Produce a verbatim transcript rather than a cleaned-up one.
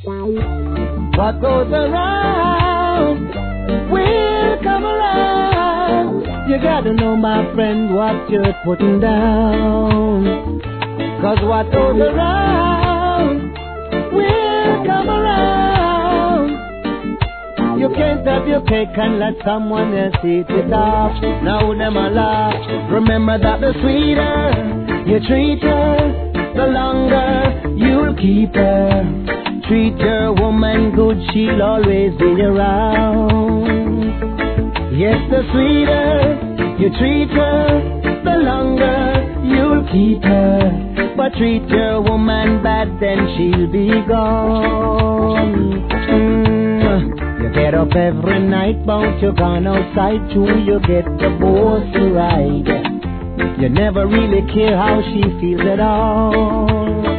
What goes around will come around. You gotta know, my friend, what you're putting down. Cause what goes around will come around. You can't have your cake and let someone else eat it off. Now them a laugh. Remember that the sweeter you treat her, the longer you'll keep her. Treat your woman good, she'll always be around. Yes, the sweeter you treat her, the longer you'll keep her. But treat your woman bad, then she'll be gone. Mm. You get up every night, but you gone outside too. You get the boss to ride. You never really care how she feels at all.